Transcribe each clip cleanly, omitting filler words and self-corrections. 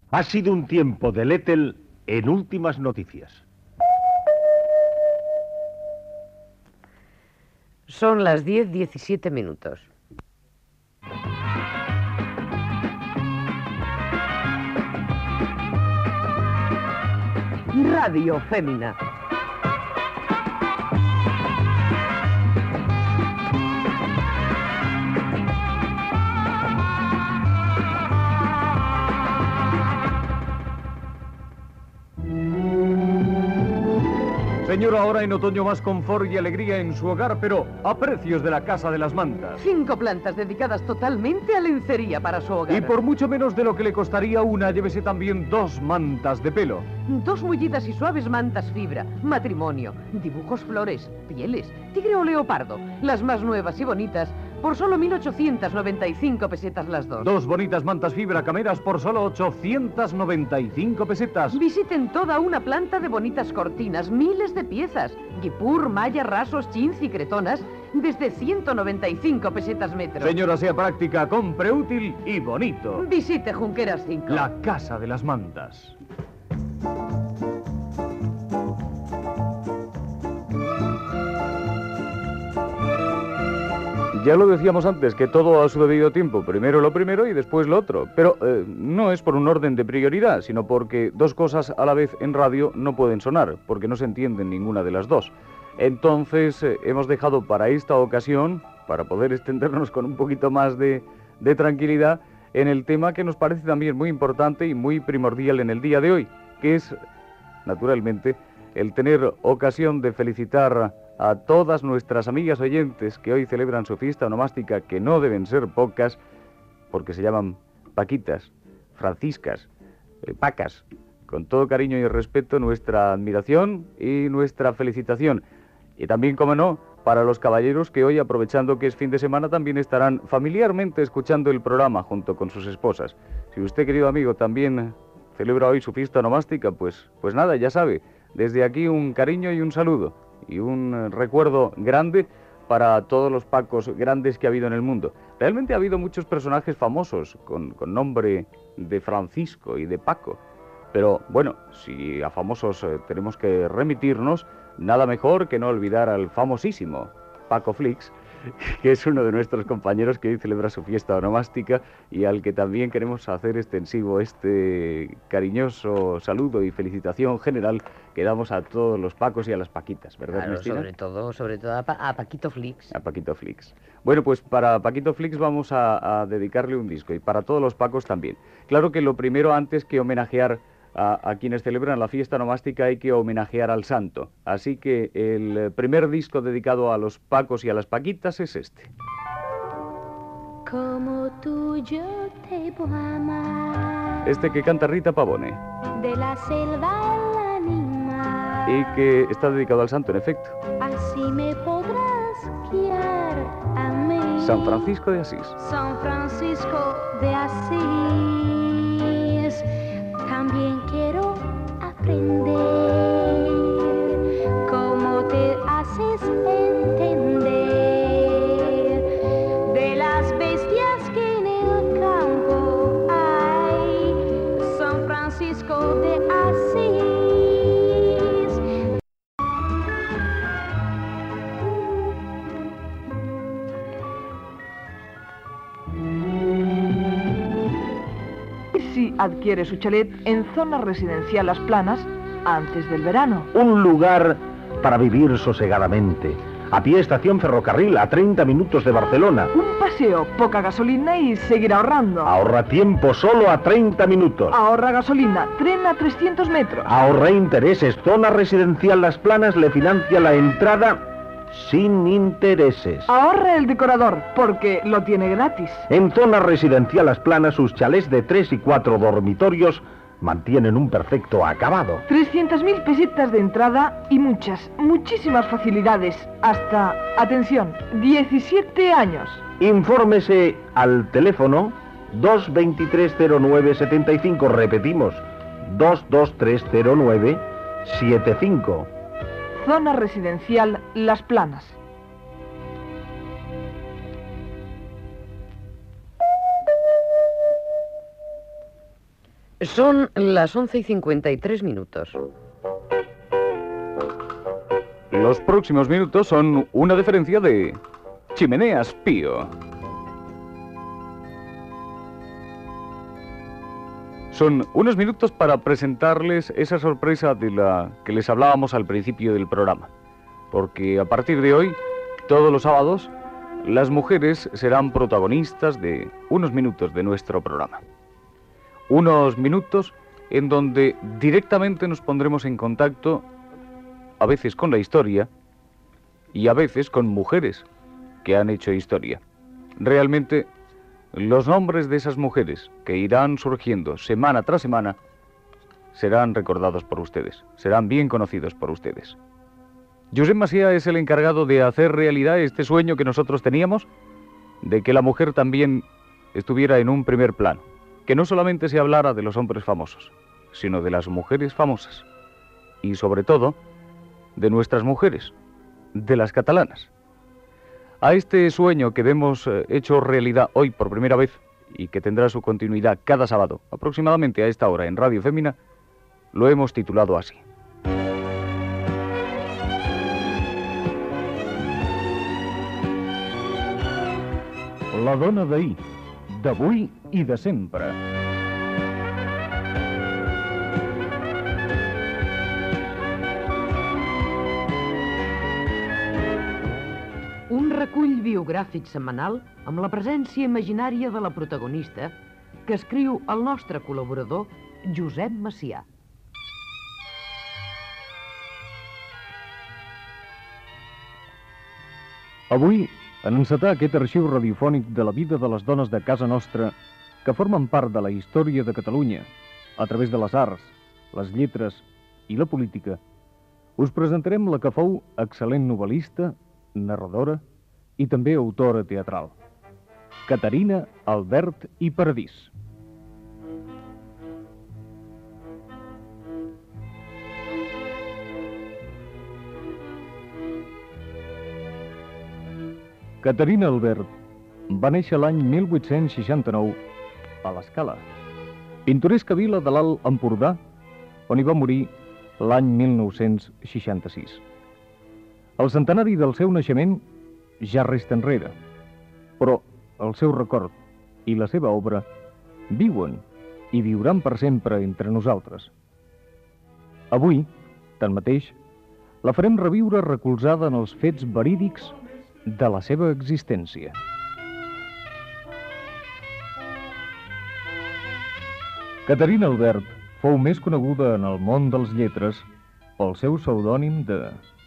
Ha sido un tiempo de Lettel en últimas noticias. Son las 10:17. Radio Fémina. Señora, ahora en otoño más confort y alegría en su hogar, pero a precios de la Casa de las Mantas. 5 plantas dedicadas totalmente a lencería para su hogar. Y por mucho menos de lo que le costaría una, llévese también 2 mantas de pelo. 2 mullidas y suaves mantas fibra, matrimonio, dibujos flores, pieles, tigre o leopardo. Las más nuevas y bonitas, por solo 1.895 pesetas las 2. 2 bonitas mantas fibra cameras por solo 895 pesetas. Visiten toda una planta de bonitas cortinas, miles de piezas. Guipur, malla, rasos, chintz y cretonas, desde 195 pesetas metro. Señora, sea práctica, compre útil y bonito. Visite Junqueras 5. La Casa de las Mantas. Ya lo decíamos antes, que todo a su debido tiempo, primero lo primero y después lo otro. Pero no es por un orden de prioridad, sino porque 2 cosas a la vez en radio no pueden sonar, porque no se entienden ninguna de las 2. Entonces hemos dejado para esta ocasión, para poder extendernos con un poquito más de tranquilidad, en el tema que nos parece también muy importante y muy primordial en el día de hoy, que es, naturalmente, el tener ocasión de felicitar a todas nuestras amigas oyentes que hoy celebran su fiesta onomástica, que no deben ser pocas, porque se llaman Paquitas, Franciscas, Pacas. Con todo cariño y respeto, nuestra admiración y nuestra felicitación. Y también, como no, para los caballeros que hoy, aprovechando que es fin de semana, también estarán familiarmente escuchando el programa junto con sus esposas. Si usted, querido amigo, también celebra hoy su fiesta onomástica, pues nada, ya sabe, desde aquí un cariño y un saludo. Y un recuerdo grande para todos los Pacos grandes que ha habido en el mundo. Realmente ha habido muchos personajes famosos con nombre de Francisco y de Paco. Pero bueno, si a famosos tenemos que remitirnos, nada mejor que no olvidar al famosísimo Paco Flix, que es uno de nuestros compañeros que hoy celebra su fiesta onomástica y al que también queremos hacer extensivo este cariñoso saludo y felicitación general que damos a todos los Pacos y a las Paquitas, ¿verdad, Claro, Ernestina? sobre todo a Paquito Flix. A Paquito Flix. Bueno, pues para Paquito Flix vamos a dedicarle un disco y para todos los Pacos también. Claro que lo primero, antes que homenajear a quienes celebran la fiesta onomástica, hay que homenajear al santo. Así que el primer disco dedicado a los Pacos y a las Paquitas es este. Como tú yo te puedo amar. Este que canta Rita Pavone. De la selva el animal. Y que está dedicado al santo, en efecto. Así me podrás guiar a mí. San Francisco de Asís. San Francisco de Asís. También quiero aprender cómo te haces entender de las bestias que en el campo hay. San Francisco de Asís. Si adquiere su chalet en zona residencial Las Planas antes del verano. Un lugar para vivir sosegadamente. A pie, estación ferrocarril, a 30 minutos de Barcelona. Un paseo, poca gasolina y seguir ahorrando. Ahorra tiempo, solo a 30 minutos. Ahorra gasolina, tren a 300 metros. Ahorra intereses. Zona residencial Las Planas le financia la entrada sin intereses. Ahorra el decorador, porque lo tiene gratis. En zona residencial Las Planas, sus chalés de 3 y 4 dormitorios mantienen un perfecto acabado. 300.000 pesetas de entrada y muchísimas facilidades. Hasta, atención, 17 años. Infórmese al teléfono 2230975. Repetimos, 2230975. Zona residencial Las Planas. Son las 11:53. Los próximos minutos son una deferencia de Chimeneas Pío. Son unos minutos para presentarles esa sorpresa de la que les hablábamos al principio del programa. Porque a partir de hoy, todos los sábados, las mujeres serán protagonistas de unos minutos de nuestro programa. Unos minutos en donde directamente nos pondremos en contacto, a veces con la historia y a veces con mujeres que han hecho historia. Realmente, los nombres de esas mujeres que irán surgiendo semana tras semana serán recordados por ustedes, serán bien conocidos por ustedes. Josep Macià es el encargado de hacer realidad este sueño que nosotros teníamos, de que la mujer también estuviera en un primer plano, que no solamente se hablara de los hombres famosos, sino de las mujeres famosas, y sobre todo, de nuestras mujeres, de las catalanas. A este sueño que vemos hecho realidad hoy por primera vez, y que tendrá su continuidad cada sábado, aproximadamente a esta hora en Radio Fémina, lo hemos titulado así. La dona d'ahir, d'avui i de sempre. Un recull biogràfic setmanal amb la presència imaginària de la protagonista que escriu el nostre col·laborador Josep Macià. Avui, en encetar aquest arxiu radiofònic de la vida de les dones de casa nostra que formen part de la història de Catalunya a través de les arts, les lletres i la política, us presentarem la que fou excel·lent novel·lista, narradora i també autora teatral, Caterina Albert i Paradís. Caterina Albert va néixer l'any 1869 a l'Escala, pintoresca vila de l'Alt Empordà, on hi va morir l'any 1966. El centenari del seu naixement ja resta enrere, però el seu record i la seva obra viuen i viuran per sempre entre nosaltres. Avui, tanmateix, la farem reviure recolzada en els fets verídics de la seva existència. Caterina Albert fou més coneguda en el món dels lletres pel seu pseudònim de...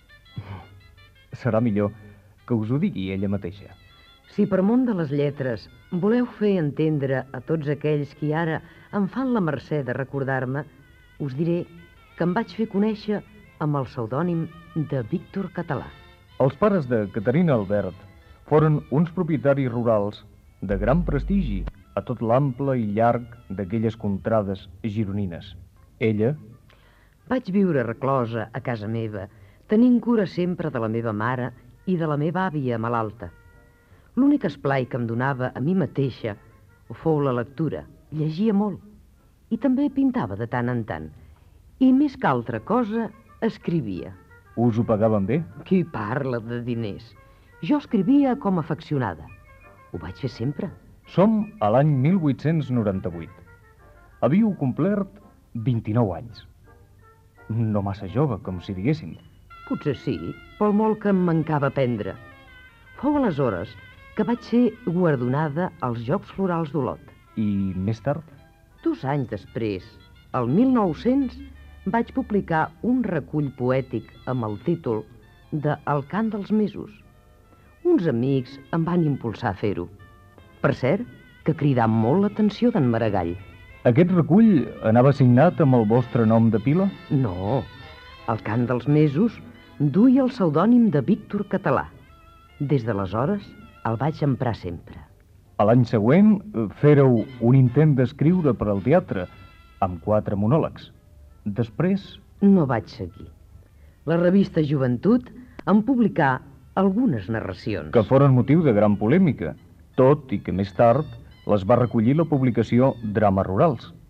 Serà millor que us ho digui ella mateixa. Si per món de les lletres voleu fer entendre a tots aquells qui ara em fan la mercè de recordar-me, us diré que em vaig fer conèixer amb el pseudònim de Víctor Català. Els pares de Caterina Albert foren uns propietaris rurals de gran prestigi a tot l'ample i llarg d'aquelles contrades gironines. Ella... Vaig viure reclosa a casa meva, tenint cura sempre de la meva mare i de la meva àvia malalta. L'únic esplai que em donava a mi mateixa fou la lectura. Llegia molt i també pintava de tant en tant. I més que altra cosa, escrivia. Us ho pagaven bé? Qui parla de diners? Jo escrivia com afeccionada. Ho vaig fer sempre. Som a l'any 1898. Havíeu complert 29 anys. No massa jove, com si diguéssim. Potser sí, pel molt que em mancava aprendre. Fou aleshores que vaig ser guardonada als Jocs Florals d'Olot. I més tard? 2 anys després, el 1900, vaig publicar un recull poètic amb el títol de El cant dels mesos. Uns amics em van impulsar a fer-ho. Per cert, que cridà molt l'atenció d'en Maragall. Aquest recull anava signat amb el vostre nom de pila? No, El cant dels mesos duia el pseudònim de Víctor Català. Des d'aleshores el vaig emprar sempre. A l'any següent fèreu un intent d'escriure per al teatre amb 4 monòlegs. Després... No vaig seguir. La revista Joventut en publicà algunes narracions. Que foren motiu de gran polèmica, tot i que més tard les va recollir la publicació Drames Rurals.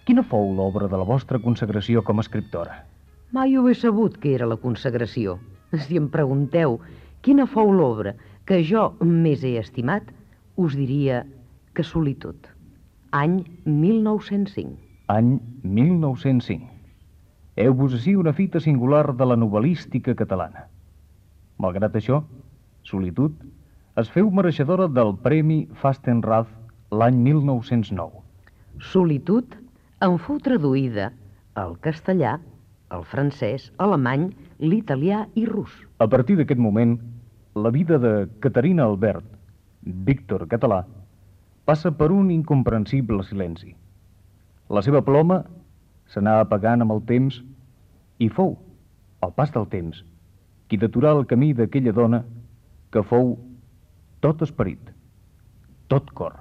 Quina fou l'obra de la vostra consagració com a escriptora? Mai ho he sabut que era la consagració. Si em pregunteu quina fou l'obra que jo més he estimat, us diria que Solitud, any 1905. Any 1905. Heu-vos ací una fita singular de la novel·lística catalana. Malgrat això, Solitud, es feu mereixedora del Premi Fastenrath l'any 1909. Solitud en fou traduïda al castellà, al francès, alemany, l'italià i rus. A partir d'aquest moment, la vida de Caterina Albert, Víctor Català, passa per un incomprensible silenci. La seva ploma s'anà apagant amb el temps i fou, al pas del temps, qui deturà el camí d'aquella dona que fou tot esperit, tot cor.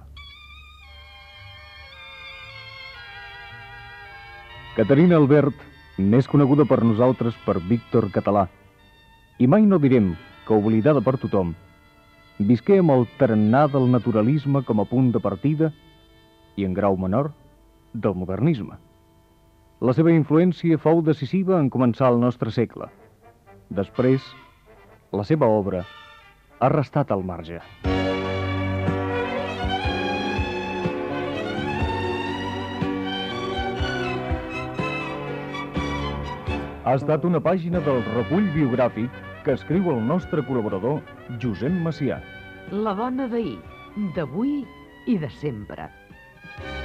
Caterina Albert, més coneguda per nosaltres per Víctor Català, i mai no direm que oblidada per tothom, visqué amb el tarannà del naturalisme com a punt de partida i, en grau menor, del modernisme. La seva influència fou decisiva en començar el nostre segle. Després, la seva obra ha restat al marge. Ha estat una pàgina del recull biogràfic que escriu el nostre col·laborador Josep Macià. La dona d'ahir, d'avui i de sempre.